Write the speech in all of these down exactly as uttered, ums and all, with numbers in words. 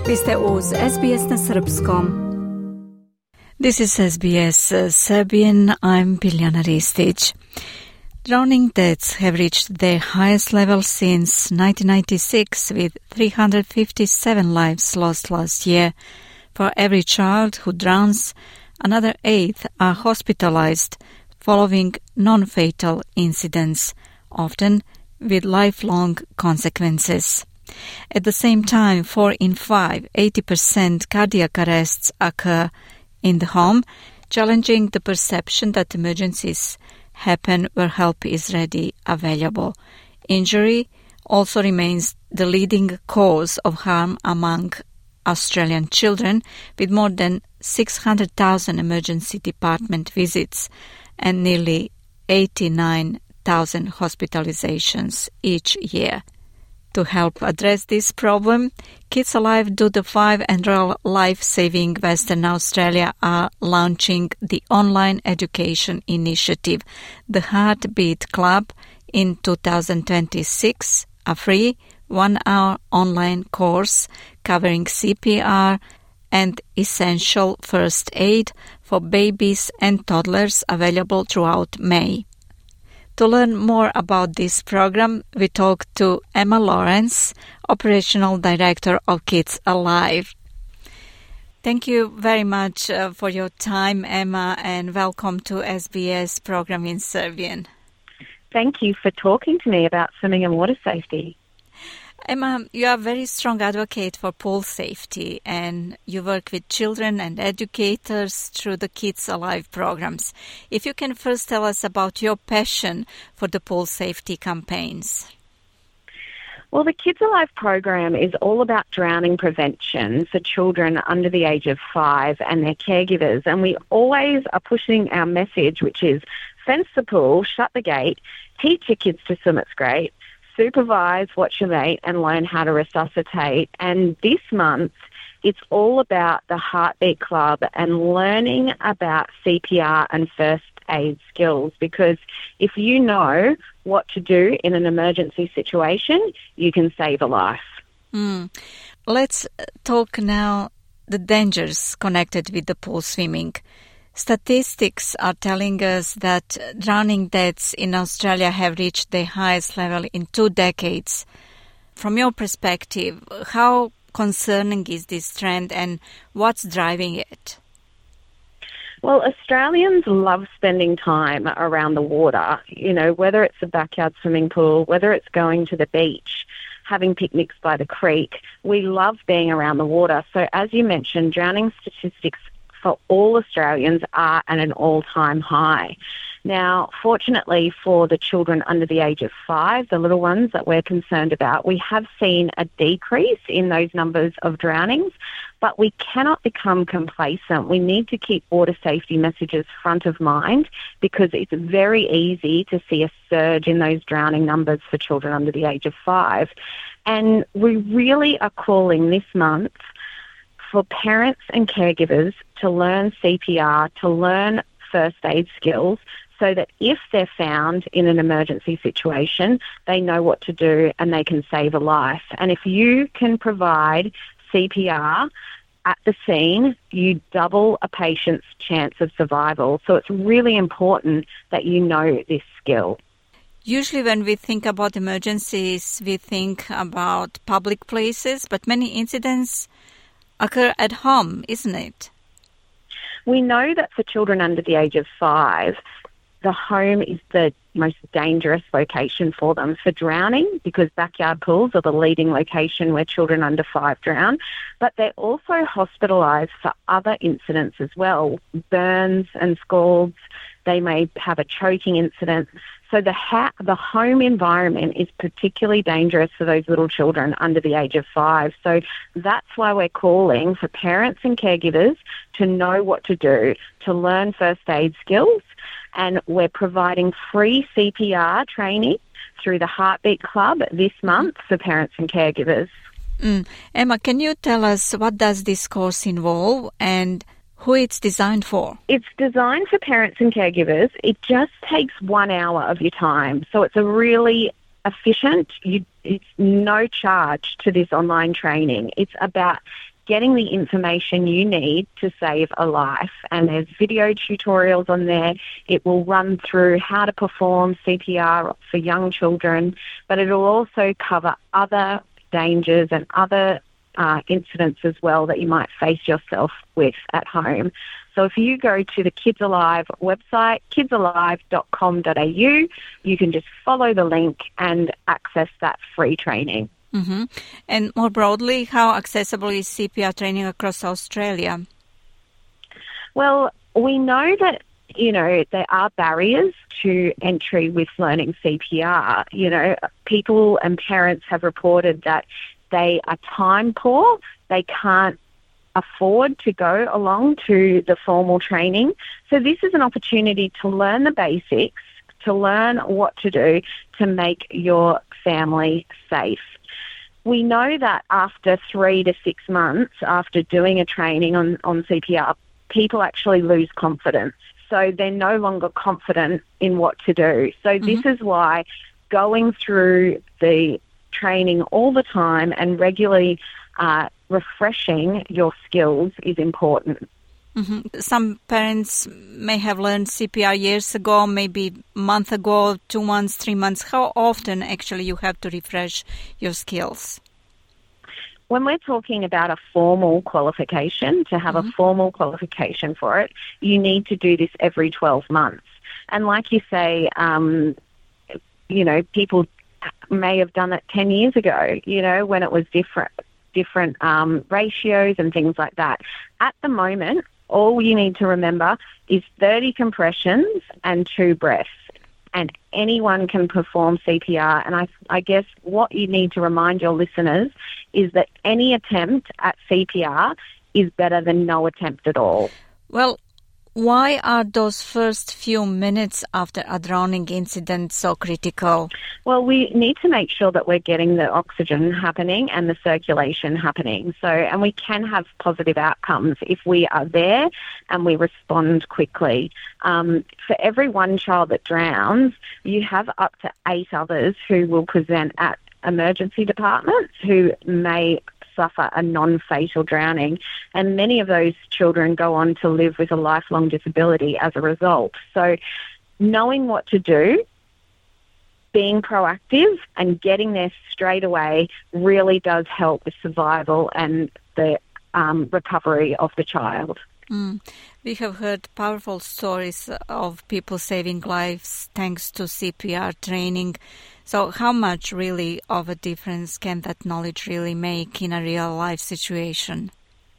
Vi ste uz S B S na srpskom. This is S B S uh, Serbian. I'm Biljana Ristić. Drowning deaths have reached their highest level since nineteen ninety-six, with three hundred fifty-seven lives lost last year. For every child who drowns, another eight are hospitalized following non-fatal incidents, often with lifelong consequences. At the same time, four in five, eighty percent cardiac arrests occur in the home, challenging the perception that emergencies happen where help is ready available. Injury also remains the leading cause of harm among Australian children, with more than six hundred thousand emergency department visits and nearly eighty-nine thousand hospitalizations each year. To help address this problem, Kids Alive Do the Five and Royal Life Saving Western Australia are launching the online education initiative, the Heartbeat Club, in two thousand twenty-six, a free one-hour online course covering C P R and essential first aid for babies and toddlers, available throughout May. To learn more about this program, we talked to Emma Lawrence, Operational Director of Kids Alive. Thank you very much uh, for your time, Emma, and welcome to S B S program in Serbian. Thank you for talking to me about swimming and water safety. Emma, you are a very strong advocate for pool safety, and you work with children and educators through the Kids Alive programs. If you can first tell us about your passion for the pool safety campaigns. Well, the Kids Alive program is all about drowning prevention for children under the age of five and their caregivers, and we always are pushing our message, which is fence the pool, shut the gate, teach your kids to swim, it's great, supervise, watch your mate, and learn how to resuscitate. And this month, it's all about the Heartbeat Club and learning about C P R and first aid skills, because if you know what to do in an emergency situation, you can save a life. Mm. Let's talk now the dangers connected with the pool swimming. Statistics are telling us that drowning deaths in Australia have reached their highest level in two decades. From your perspective, how concerning is this trend and what's driving it? Well, Australians love spending time around the water, you know, whether it's a backyard swimming pool, whether it's going to the beach, having picnics by the creek. We love being around the water. So as you mentioned, drowning statistics for all Australians are at an all-time high. Now, fortunately for the children under the age of five, the little ones that we're concerned about, we have seen a decrease in those numbers of drownings, but we cannot become complacent. We need to keep water safety messages front of mind, because it's very easy to see a surge in those drowning numbers for children under the age of five. And we really are calling this month for parents and caregivers to learn C P R, to learn first aid skills, so that if they're found in an emergency situation, they know what to do and they can save a life. And if you can provide C P R at the scene, you double a patient's chance of survival. So it's really important that you know this skill. Usually when we think about emergencies, we think about public places, but many incidents occur at home, isn't it? We know that for children under the age of five, the home is the most dangerous location for them for drowning, because backyard pools are the leading location where children under five drown, but they're also hospitalised for other incidents as well, burns and scalds. They may have a choking incident. So the ha- the home environment is particularly dangerous for those little children under the age of five. So that's why we're calling for parents and caregivers to know what to do, to learn first aid skills, and we're providing free C P R training through the Heartbeat Club this month for parents and caregivers. Mm. Emma, can you tell us what does this course involve and who it's designed for? It's designed for parents and caregivers. It just takes one hour of your time. So it's a really efficient, you, it's no charge to this online training. It's about getting the information you need to save a life. And there's video tutorials on there. It will run through how to perform C P R for young children, but it will also cover other dangers and other uh, incidents as well that you might face yourself with at home. So if you go to the Kids Alive website, kids alive dot com dot a u, you can just follow the link and access that free training. Mm-hmm. And more broadly, how accessible is C P R training across Australia? Well, we know that, you know, there are barriers to entry with learning C P R. You know, people and parents have reported that they are time poor. They can't afford to go along to the formal training. So this is an opportunity to learn the basics, to learn what to do to make your family safe. We know that after three to six months after doing a training on, on C P R, people actually lose confidence. So they're no longer confident in what to do. So mm-hmm. this is why going through the training all the time and regularly uh, refreshing your skills is important. Mm-hmm. Some parents may have learned C P R years ago, maybe a month ago, two months, three months. How often actually you have to refresh your skills? When we're talking about a formal qualification, to have mm-hmm. a formal qualification for it, you need to do this every twelve months. And like you say, um, you know, people may have done it ten years ago, you know, when it was different, different um, ratios and things like that. At the moment, all you need to remember is thirty compressions and two breaths. And anyone can perform C P R. And I, I guess what you need to remind your listeners is that any attempt at C P R is better than no attempt at all. Well, why are those first few minutes after a drowning incident so critical? Well, we need to make sure that we're getting the oxygen happening and the circulation happening. So, and we can have positive outcomes if we are there and we respond quickly. Um, for every one child that drowns, you have up to eight others who will present at emergency departments who may suffer a non-fatal drowning, and many of those children go on to live with a lifelong disability as a result. So knowing what to do, being proactive and getting there straight away really does help with survival and the um, recovery of the child. Mm. We have heard powerful stories of people saving lives thanks to C P R training. So how much really of a difference can that knowledge really make in a real life situation?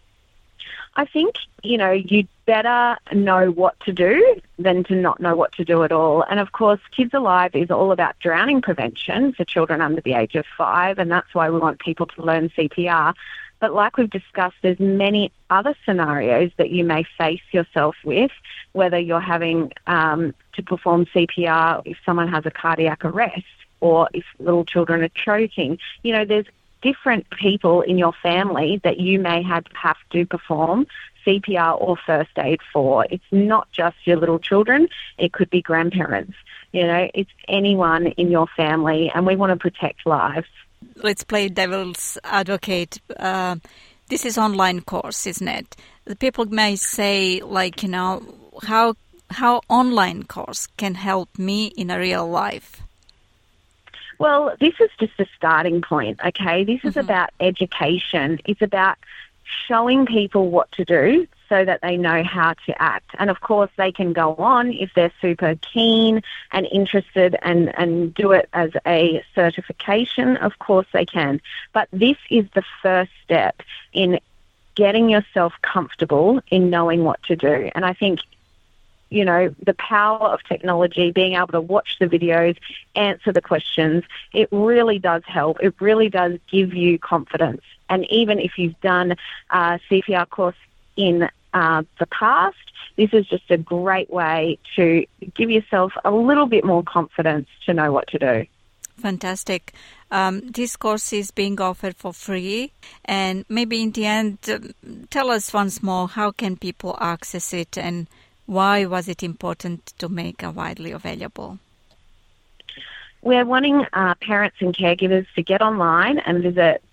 I think, you know, you'd better know what to do than to not know what to do at all. And of course, Kids Alive is all about drowning prevention for children under the age of five, and that's why we want people to learn C P R. But like we've discussed, there's many other scenarios that you may face yourself with, whether you're having um, to perform C P R if someone has a cardiac arrest or if little children are choking. You know, there's different people in your family that you may have, have to perform C P R or first aid for. It's not just your little children. It could be grandparents. You know, it's anyone in your family, and we want to protect lives. Let's play devil's advocate. Uh, this is online course, isn't it? The people may say, like, you know, how how online course can help me in a real life. Well, this is just a starting point, okay? This is mm-hmm. about education. It's about showing people what to do so that they know how to act. And, of course, they can go on if they're super keen and interested and, and do it as a certification. Of course they can. But this is the first step in getting yourself comfortable in knowing what to do. And I think, you know, the power of technology, being able to watch the videos, answer the questions, it really does help. It really does give you confidence. And even if you've done a C P R course in uh, the past, this is just a great way to give yourself a little bit more confidence to know what to do. Fantastic. Um, this course is being offered for free. And maybe in the end, uh, tell us once more, how can people access it and why was it important to make it widely available? We're wanting uh, parents and caregivers to get online and visit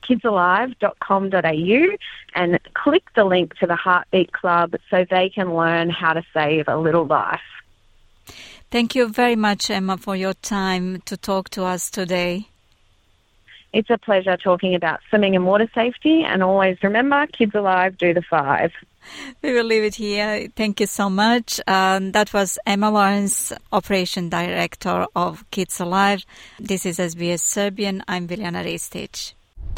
kids alive dot com dot a u and click the link to the Heartbeat Club so they can learn how to save a little life. Thank you very much, Emma, for your time to talk to us today. It's a pleasure talking about swimming and water safety, and always remember, Kids Alive, do the five. We will leave it here. Thank you so much. Um, that was Emma Lawrence, Operation Director of Kids Alive. This is S B S Serbian. I'm Biljana Ristić.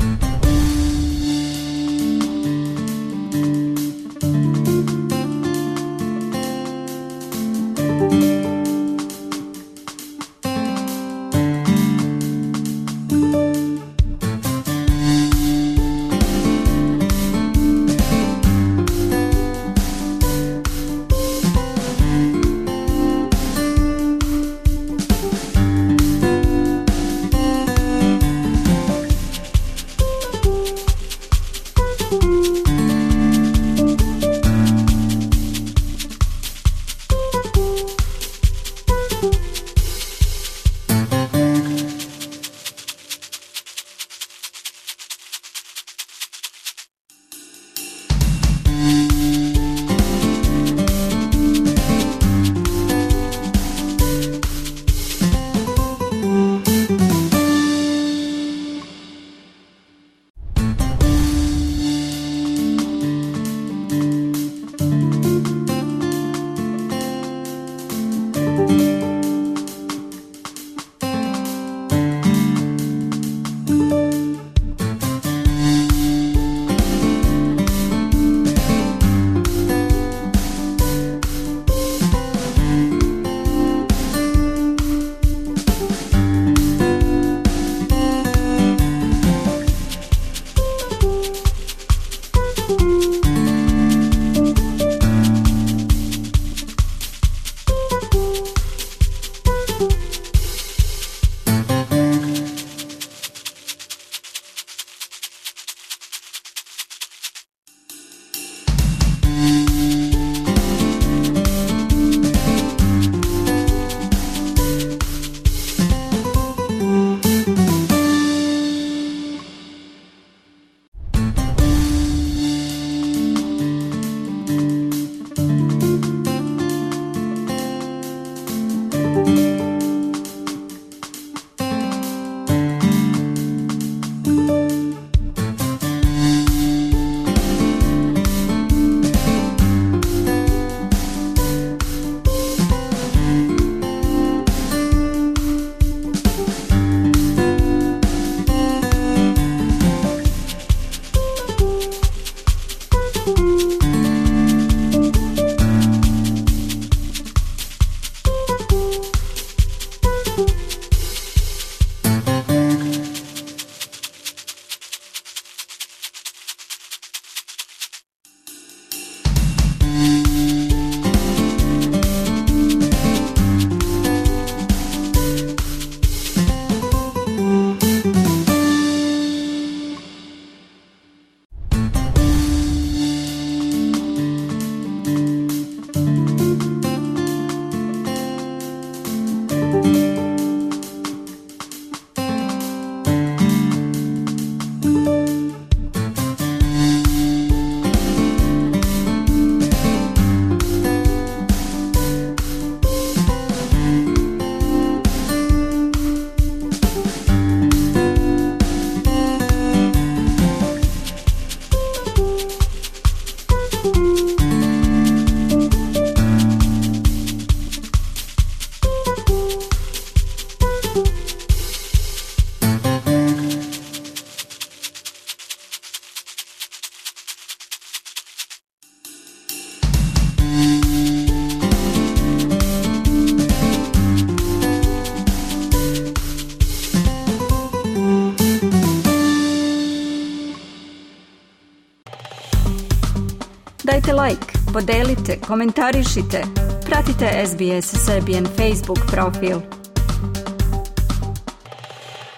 Dajte like, podelite, komentarišite, pratite S B S Serbian Facebook profil.